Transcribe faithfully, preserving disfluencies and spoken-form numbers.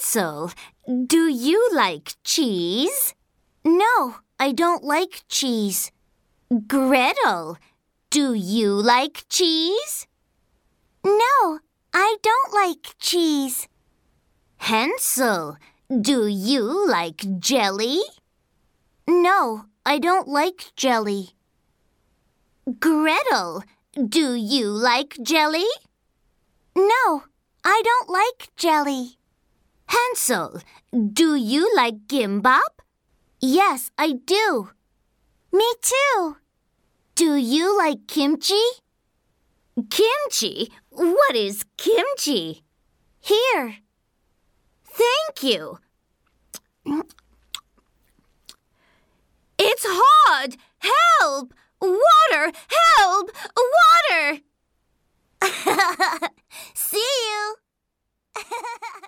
Hansel, do you like cheese? No, I don't like cheese. Gretel, do you like cheese? No, I don't like cheese. Hansel, do you like jelly? No, I don't like jelly. Gretel, do you like jelly? No, I don't like jelly. Hansel, do you like gimbap? Yes, I do. Me too. Do you like kimchi? Kimchi? What is kimchi? Here. Thank you. It's hot! Help! Water! Help! Water! See you!